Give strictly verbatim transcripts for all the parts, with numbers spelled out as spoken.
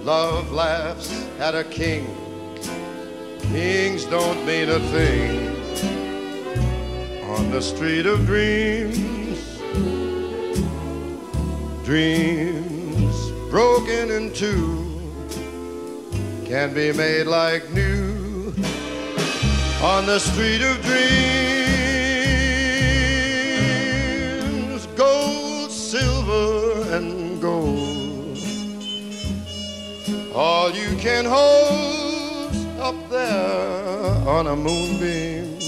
Love laughs at a king. Kings don't mean a thing on the street of dreams. Dreams broken in two can be made like new on the street of dreams. Gold, silver, and gold, all you can hold up there on a moonbeam.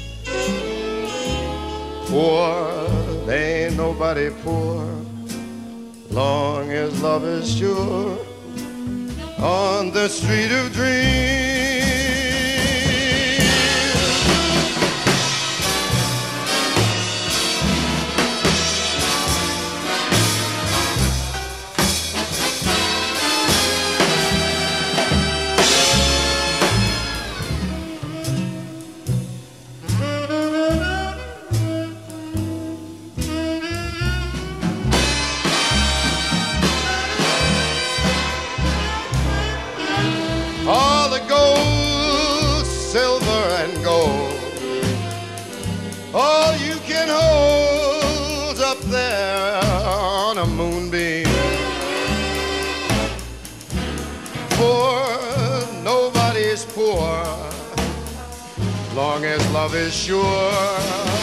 Poor, there ain't nobody poor, long as love is sure on the street of dreams. All the gold, silver, and gold, all you can hold up there on a moonbeam. For nobody's poor, long as love is sure.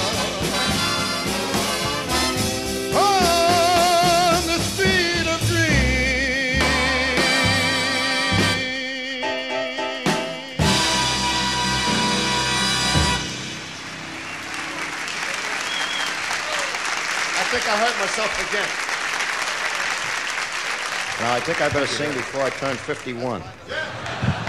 On the street of dreams. I think I hurt myself again. Now, I think I better sing before I turn fifty-one.